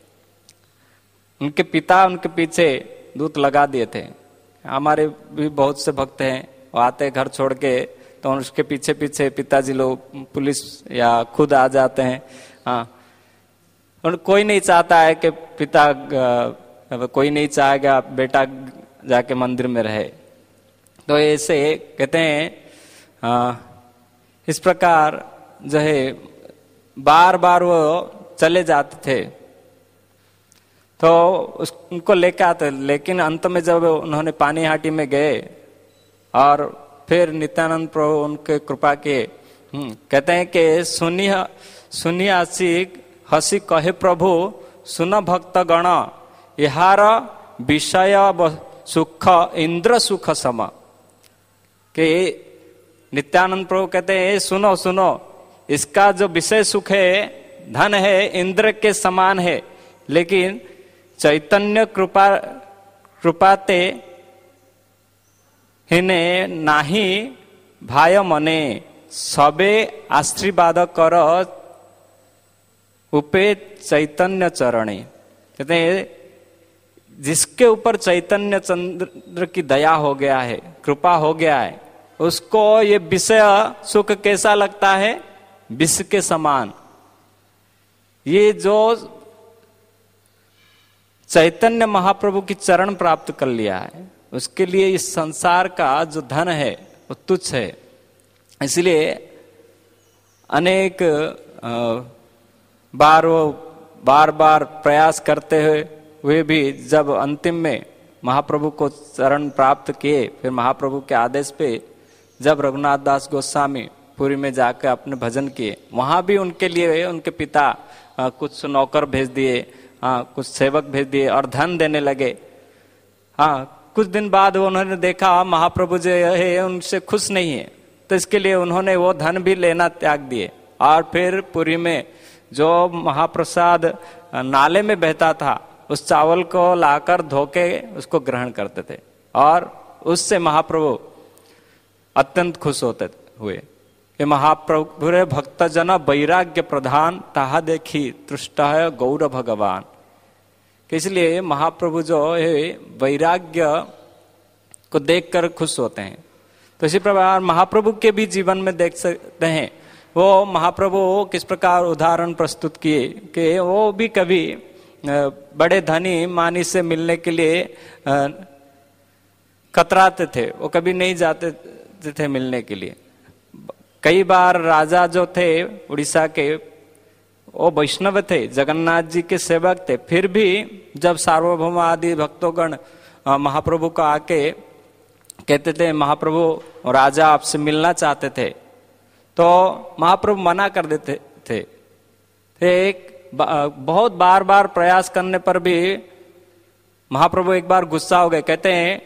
उनके पिता उनके पीछे दूत लगा दिए थे। हमारे भी बहुत से भक्त हैं, वो आते घर छोड़ के तो उसके पीछे पीछे पिताजी लोग पुलिस या खुद आ जाते हैं। हाँ, और कोई नहीं चाहता है कि पिता, कोई नहीं चाहेगा बेटा जाके मंदिर में रहे। तो ऐसे कहते हैं इस प्रकार जो है बार बार वो चले जाते थे तो उनको लेके आते, लेकिन अंत में जब उन्होंने पानीहाटी में गए और फिर नित्यानंद प्रभु उनके कृपा के कहते हैं कि सुनिया हसी कहे प्रभु सुन भक्त गण इहार विषय सुख इंद्र सुख सम। कि नित्यानंद प्रभु कहते हैं सुनो सुनो, इसका जो विषय सुख है, धन है, इंद्र के समान है, लेकिन चैतन्य कृपाते हिने नाही भाय मने सबे आशीर्वाद कर उपे चैतन्य चरणे। कहते हैं जिसके ऊपर चैतन्य चंद्र की दया हो गया है, कृपा हो गया है, उसको ये विषय सुख कैसा लगता है? विष के समान। ये जो चैतन्य महाप्रभु की चरण प्राप्त कर लिया है उसके लिए इस संसार का जो धन है वो तुच्छ है। इसलिए अनेक बार बार प्रयास करते हुए भी जब अंतिम में महाप्रभु को चरण प्राप्त किए, फिर महाप्रभु के आदेश पे जब रघुनाथ दास गोस्वामी पुरी में जाकर अपने भजन किए, वहां भी उनके लिए उनके पिता कुछ नौकर भेज दिए, कुछ सेवक भेज दिए और धन देने लगे। हाँ, कुछ दिन बाद उन्होंने देखा महाप्रभु जो है उनसे खुश नहीं है, तो इसके लिए उन्होंने वो धन भी लेना त्याग दिए और फिर पुरी में जो महाप्रसाद नाले में बहता था उस चावल को लाकर धोके उसको ग्रहण करते थे और उससे महाप्रभु अत्यंत खुश होते हुए कि महाप्रभु रे भक्त जन वैराग्य प्रधान ताहा देखी तुष्ट है गौर भगवान। इसलिए महाप्रभु जो है वैराग्य को देखकर खुश होते हैं। तो इसी प्रकार महाप्रभु के भी जीवन में देख सकते हैं, वो महाप्रभु किस प्रकार उदाहरण प्रस्तुत किए कि वो भी कभी बड़े धनी मानी से मिलने के लिए कतराते थे, वो कभी नहीं जाते थे मिलने के लिए। कई बार राजा जो थे उड़ीसा के, वो वैष्णव थे, जगन्नाथ जी के सेवक थे, फिर भी जब सार्वभौम आदि भक्तों महाप्रभु को आके कहते थे महाप्रभु राजा आपसे मिलना चाहते थे, तो महाप्रभु मना कर देते थे। एक बहुत बार बार प्रयास करने पर भी महाप्रभु एक बार गुस्सा हो गए। कहते हैं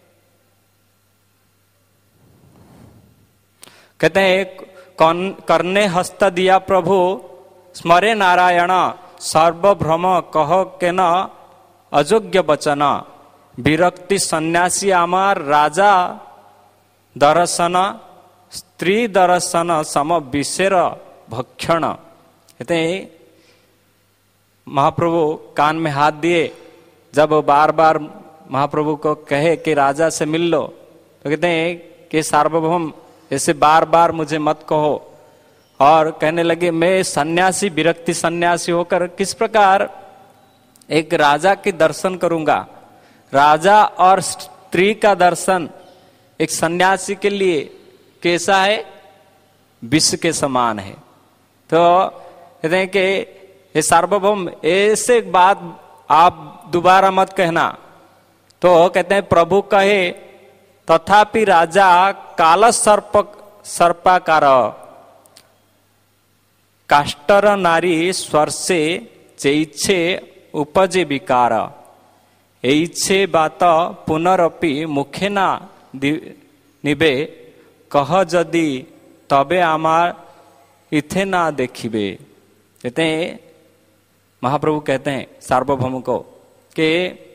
कौन करने हस्त दिया प्रभु स्मरे नारायण सर्वभ्रम कह के न अयोग्य बचन विरक्ति सन्यासी आमार राजा दर्शन स्त्री दर्शन सम विषेर भक्षण। कहते हैं महाप्रभु कान में हाथ दिए, जब बार बार महाप्रभु को कहे कि राजा से मिल लो, तो कहते हैं कि सार्वभौम ऐसे बार बार मुझे मत कहो, और कहने लगे मैं सन्यासी विरक्ति सन्यासी होकर किस प्रकार एक राजा के दर्शन करूंगा। राजा और स्त्री का दर्शन एक सन्यासी के लिए कैसा है, विष के समान है। तो कहते हैं कि ये सार्वभौम ऐसे बात आप दोबारा मत कहना। तो कहते हैं प्रभु कहे तथापि राजा काल सर्पाकार काष्टर नारी स्वर से चैच्छे उपजे विकार ऐच्छे बात पुनरपि मुखे ना निबे कह जदि तबे आमार इथे ना देखिबे। कहते हैं महाप्रभु कहते हैं सार्वभौम को कि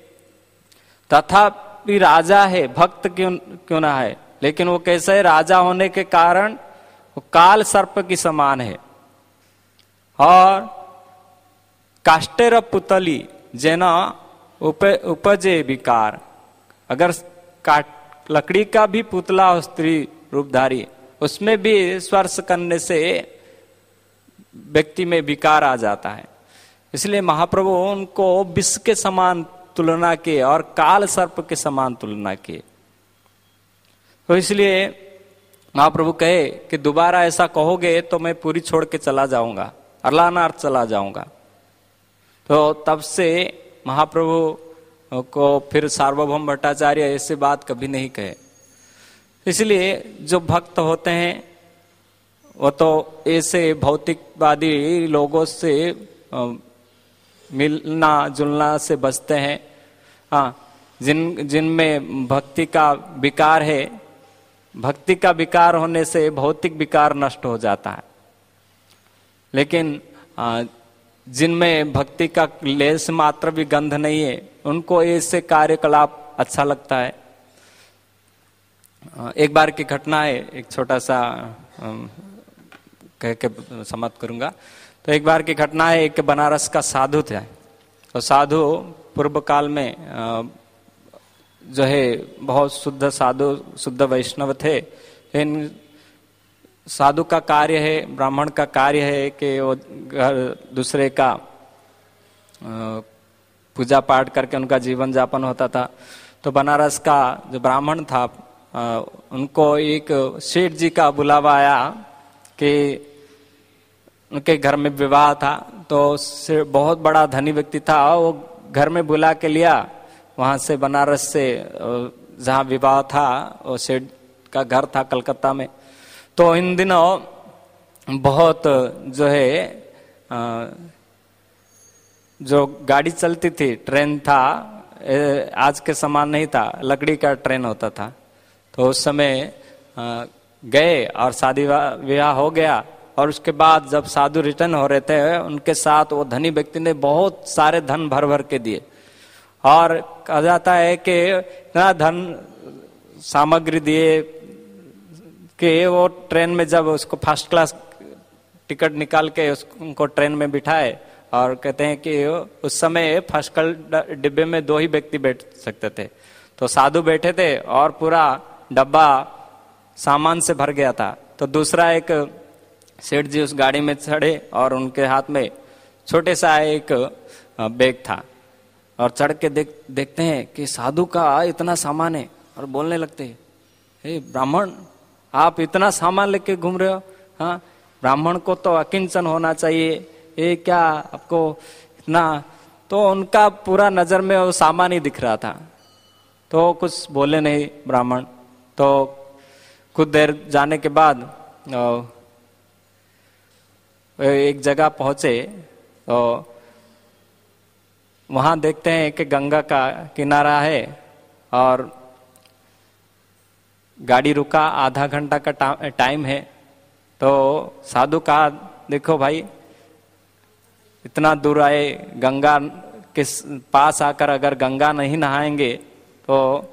तथापि राजा है, भक्त क्यों ना है, लेकिन वो कैसे है, राजा होने के कारण वो काल सर्प की समान है। और काष्टेर पुतली जेना उपजे विकार, अगर लकड़ी का भी पुतला हो स्त्री रूपधारी, उसमें भी स्पर्श करने से व्यक्ति में विकार आ जाता है। इसलिए महाप्रभु उनको विष के समान तुलना किए और काल सर्प के समान तुलना किए। तो इसलिए महाप्रभु कहे कि दोबारा ऐसा कहोगे तो मैं पूरी छोड़ के चला जाऊंगा, अरलानाथ चला जाऊंगा। तो तब से महाप्रभु को फिर सार्वभौम भट्टाचार्य ऐसी बात कभी नहीं कहे। इसलिए जो भक्त होते हैं वो तो ऐसे भौतिकवादी लोगों से मिलना जुलना से बचते हैं। हाँ, जिनमें भक्ति का विकार है, भक्ति का विकार होने से भौतिक विकार नष्ट हो जाता है। लेकिन जिनमें भक्ति का लेस मात्र भी गंध नहीं है, उनको ऐसे कार्यकलाप अच्छा लगता है। एक बार की घटना है, एक छोटा सा कह के समाप्त करूंगा। तो एक बार की घटना है, एक बनारस का साधु थे। तो साधु पूर्व काल में जो है बहुत शुद्ध साधु, शुद्ध वैष्णव थे। इन साधु का कार्य है, ब्राह्मण का कार्य है कि वो घर दूसरे का पूजा पाठ करके उनका जीवन जापन होता था। तो बनारस का जो ब्राह्मण था, उनको एक सेठ जी का बुलावा आया कि उनके घर में विवाह था। तो बहुत बड़ा धनी व्यक्ति था, वो घर में बुला के लिया वहां से, बनारस से जहाँ विवाह था, वो सेठ का घर था कलकत्ता में। तो इन दिनों बहुत जो है जो गाड़ी चलती थी, ट्रेन था, आज के समान नहीं था, लकड़ी का ट्रेन होता था। तो उस समय गए और शादी विवाह हो गया। और उसके बाद जब साधु रिटर्न हो रहे थे, उनके साथ वो धनी व्यक्ति ने बहुत सारे धन भर भर के दिए। और कहा जाता है कि इतना धन सामग्री दिए कि वो ट्रेन में जब उसको फर्स्ट क्लास टिकट निकाल के उनको ट्रेन में बिठाए, और कहते हैं कि उस समय फर्स्ट क्लास डिब्बे में 2 ही व्यक्ति बैठ सकते थे। तो साधु बैठे थे और पूरा डब्बा सामान से भर गया था। तो दूसरा एक सेठ जी उस गाड़ी में चढ़े और उनके हाथ में छोटे सा एक बैग था, और चढ़ के देखते हैं कि साधु का इतना सामान है, और बोलने लगते हैं, हे ब्राह्मण, आप इतना सामान लेके घूम रहे हो? हाँ, ब्राह्मण को तो अकिंचन होना चाहिए, ये क्या आपको इतना? तो उनका पूरा नजर में वो सामान ही दिख रहा था। तो कुछ बोले नहीं ब्राह्मण। तो कुछ देर जाने के बाद एक जगह पहुंचे, तो वहां देखते हैं कि गंगा का किनारा है, और गाड़ी रुका, आधा घंटा का टाइम है। तो साधु कहा, देखो भाई, इतना दूर आए, गंगा के पास आकर अगर गंगा नहीं नहाएंगे तो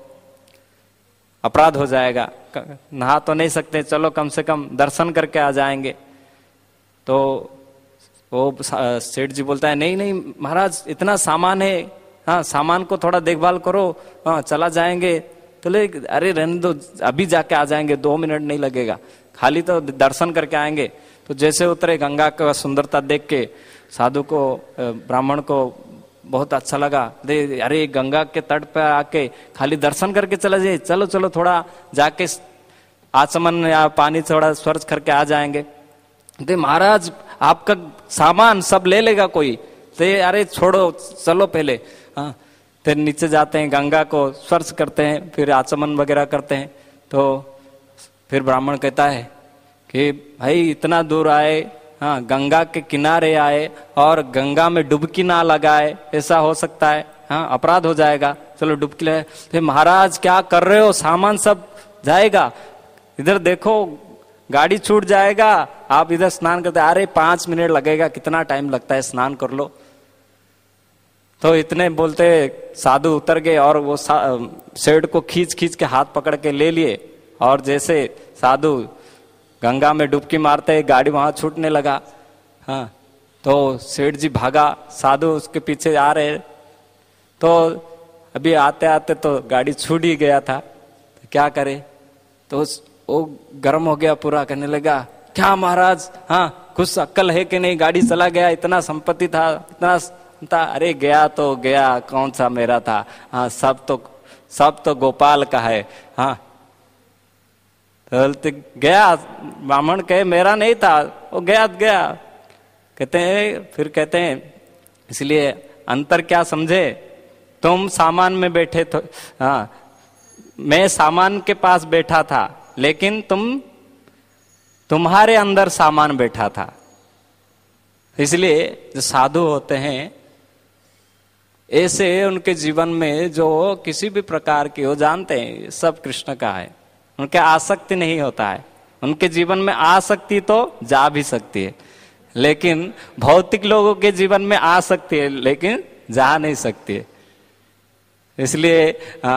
अपराध हो जाएगा। नहा तो नहीं सकते, चलो कम से कम दर्शन करके आ जाएंगे। तो वो सेठ जी बोलता है, नहीं नहीं महाराज, इतना सामान है, हाँ सामान को थोड़ा देखभाल करो, हाँ चला जाएंगे। तो ले, अरे रहने दो, अभी जाके आ जाएंगे, 2 मिनट नहीं लगेगा, खाली तो दर्शन करके आएंगे। तो जैसे उतरे, गंगा का सुंदरता देख के साधु को, ब्राह्मण को बहुत अच्छा लगा। अरे गंगा के तट पे आके खाली दर्शन करके चला जाए, चलो चलो थोड़ा जाके आचमन या पानी थोड़ा स्पर्श करके आ जाएंगे। दे महाराज, आपका सामान सब ले लेगा कोई? ते अरे छोड़ो, चलो पहले। हाँ, फिर नीचे जाते हैं, गंगा को स्पर्श करते हैं, फिर आचमन वगैरह करते हैं। तो फिर ब्राह्मण कहता है कि भाई इतना दूर आए, हाँ गंगा के किनारे आए और गंगा में डुबकी ना लगाए, ऐसा हो सकता है? हाँ, अपराध हो जाएगा, चलो डुबकी लगाए। फिर महाराज क्या कर रहे हो, सामान सब जाएगा, इधर देखो गाड़ी छूट जाएगा, आप इधर स्नान करते। अरे 5 मिनट लगेगा, कितना टाइम लगता है, स्नान कर लो। तो इतने बोलते साधु उतर गए और वो सेठ को खींच खींच के हाथ पकड़ के ले लिए। और जैसे साधु गंगा में डुबकी मारते, गाड़ी वहां छूटने लगा। हाँ, तो सेठ जी भागा, साधु उसके पीछे आ रहे। तो अभी आते आते तो गाड़ी छूट ही गया था, तो क्या करे? तो वो गर्म हो गया पूरा, कहने लगा, क्या महाराज, हाँ कुछ अक्ल है कि नहीं? गाड़ी चला गया, इतना संपत्ति था, इतना था। अरे गया तो गया, कौन सा मेरा था? हाँ, सब तो गोपाल का है। हाँ, तो गया। ब्राह्मण कहे, मेरा नहीं था, वो गया। कहते हैं, फिर कहते हैं, इसलिए अंतर क्या समझे? तुम सामान में बैठे थे, हाँ मैं सामान के पास बैठा था, लेकिन तुम्हारे अंदर सामान बैठा था। इसलिए जो साधु होते हैं, ऐसे उनके जीवन में जो किसी भी प्रकार की, वो जानते हैं सब कृष्ण का है, उनके आसक्ति नहीं होता है। उनके जीवन में आसक्ति तो जा भी सकती है, लेकिन भौतिक लोगों के जीवन में आ सकती है, लेकिन जा नहीं सकती है। इसलिए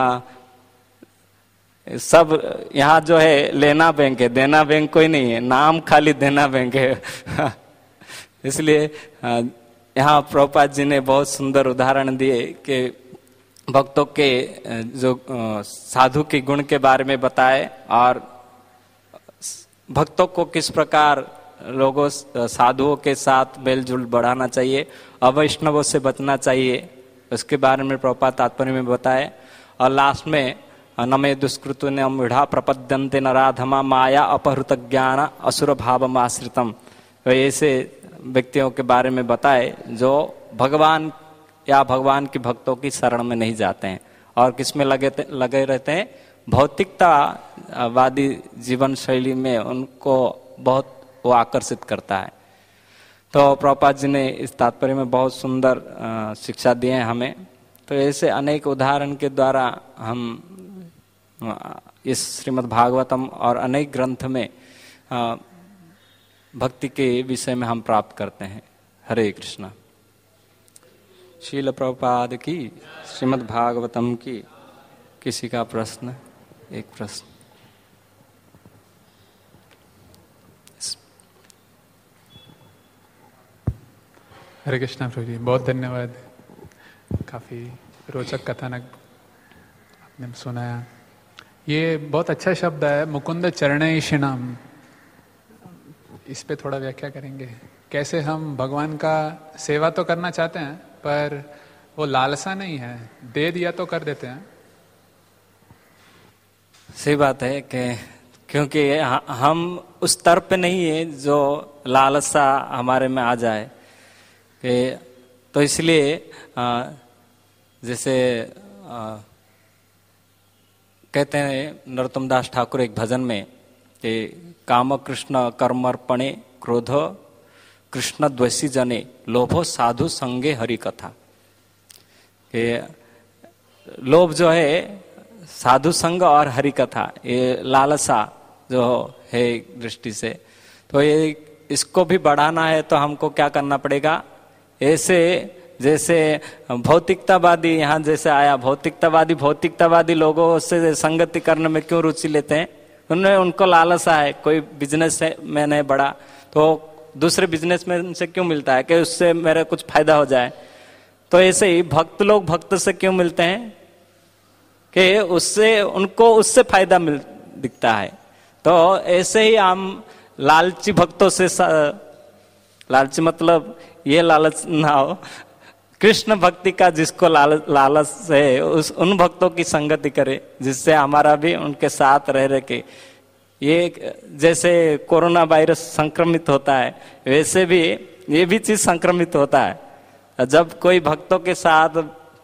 सब यहाँ जो है लेना बैंक है, देना बैंक कोई नहीं है, नाम खाली देना बैंक है। इसलिए यहाँ प्रभुपाद जी ने बहुत सुंदर उदाहरण दिए कि भक्तों के जो साधु के गुण के बारे में बताए, और भक्तों को किस प्रकार लोगों साधुओं के साथ मेलजोल बढ़ाना चाहिए, अवैष्णवों से बचना चाहिए, उसके बारे में प्रभुपाद तात्पर्य में बताए। और लास्ट में नमे दुष्कृतु ने विढ़ा प्रपद्यन्ते नराधमा माया अपहृत ज्ञान असुर भावम आश्रितम। ऐसे व्यक्तियों के बारे में बताए जो भगवान या भगवान के भक्तों की शरण में नहीं जाते हैं और किसमें लगे रहते हैं, भौतिकतावादी जीवन शैली में उनको बहुत वो आकर्षित करता है। तो प्रभुपाद जी ने इस तात्पर्य में बहुत सुंदर शिक्षा दिए हैं हमें। तो ऐसे अनेक उदाहरण के द्वारा हम इस श्रीमद् भागवतम और अनेक ग्रंथ में भक्ति के विषय में हम प्राप्त करते हैं। हरे कृष्णा। श्रील प्रभुपाद की, श्रीमद् भागवतम की। किसी का प्रश्न? एक प्रश्न। हरे कृष्णा प्रभु जी, बहुत धन्यवाद। काफ़ी रोचक कथानक आपने सुनाया। ये बहुत अच्छा शब्द है, मुकुंद चरणैषिणाम। इस पे थोड़ा व्याख्या करेंगे। कैसे हम भगवान का सेवा तो करना चाहते हैं, पर वो लालसा नहीं है, दे दिया तो कर देते हैं। सही बात है कि क्योंकि हम उस स्तर पे नहीं है जो लालसा हमारे में आ जाए कि, तो इसलिए जैसे कहते हैं नरोत्तम दास ठाकुर एक भजन में कि काम कृष्ण कर्मर्पणे क्रोध कृष्ण द्वेषी जने लोभो साधु संगे हरि कथा। कि लोभ जो है साधु संग और हरि कथा, ये लालसा जो है दृष्टि से, तो ये इसको भी बढ़ाना है तो हमको क्या करना पड़ेगा? ऐसे जैसे भौतिकतावादी यहाँ जैसे आया, भौतिकतावादी लोगों से संगति करने में क्यों रुचि लेते हैं? उनको लालसा है, कोई बिजनेस में नहीं बड़ा तो दूसरे बिजनेसमैन से क्यों मिलता है कि उससे मेरा कुछ फायदा हो जाए। तो ऐसे ही भक्त लोग भक्त से क्यों मिलते हैं कि उससे उनको उससे फायदा दिखता है। तो ऐसे ही हम लालची भक्तों से, लालची मतलब ये लालच ना हो, कृष्ण भक्ति का जिसको लालच है उन भक्तों की संगति करे, जिससे हमारा भी उनके साथ रह के, ये जैसे कोरोना वायरस संक्रमित होता है वैसे भी ये भी चीज संक्रमित होता है। जब कोई भक्तों के साथ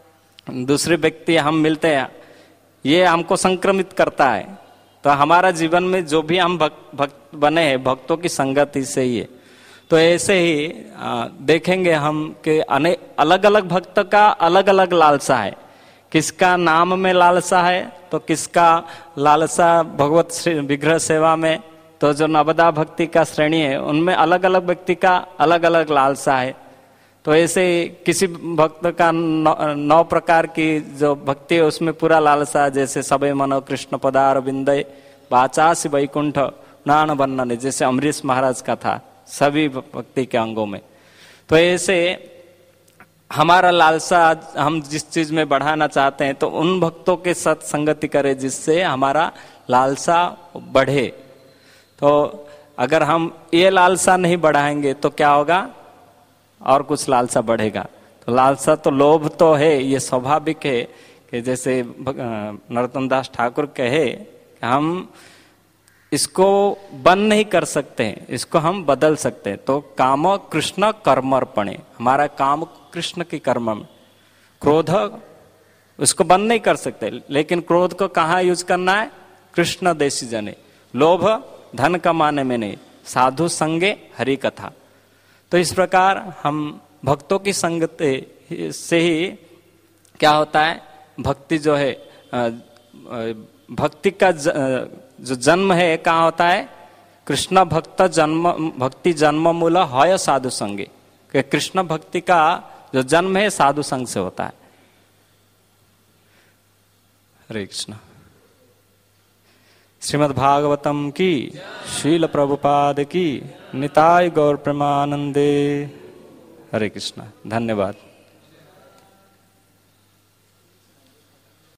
दूसरे व्यक्ति हम मिलते हैं, ये हमको संक्रमित करता है। तो हमारा जीवन में जो भी हम भक्त बने हैं भक्तों की संगति से ही है। तो ऐसे ही देखेंगे हम कि अलग अलग भक्त का अलग अलग लालसा है। किसका नाम में लालसा है तो किसका लालसा भगवत विग्रह सेवा में। तो जो नवदा भक्ति का श्रेणी है उनमें अलग अलग व्यक्ति का अलग अलग लालसा है। तो ऐसे किसी भक्त का 9 प्रकार की जो भक्ति है उसमें पूरा लालसा, जैसे सबे मनो कृष्ण पदार बिंदय वाचासी वैकुंठ नान बन्नने, जैसे अमरीश महाराज का था सभी भक्ति के अंगों में। तो ऐसे हमारा लालसा हम जिस चीज में बढ़ाना चाहते हैं तो उन भक्तों के साथ संगति करें जिससे हमारा लालसा बढ़े। तो अगर हम ये लालसा नहीं बढ़ाएंगे तो क्या होगा? और कुछ लालसा बढ़ेगा। तो लालसा तो लोभ तो है, ये स्वाभाविक है कि जैसे नरोत्तम दास ठाकुर कहे कि हम इसको बंद नहीं कर सकते, इसको हम बदल सकते हैं। तो काम कृष्ण कर्मर्पणे, हमारा काम कृष्ण की कर्म में। क्रोध उसको बंद नहीं कर सकते, लेकिन क्रोध को कहाँ यूज करना है? कृष्ण देशी जने। लोभ धन कमाने में नहीं, साधु संगे हरि कथा। तो इस प्रकार हम भक्तों की संगति से ही क्या होता है? भक्ति जो है, भक्ति का जो जन्म है कहाँ होता है? कृष्ण भक्त जन्म, भक्ति जन्म मूल है साधु संगे। कि कृष्ण भक्ति का जो जन्म है साधु संग से होता है। हरे कृष्ण। श्रीमद् भागवतम की, श्रील प्रभुपाद की, निताय गौर प्रेमानंदे। हरे कृष्ण। धन्यवाद।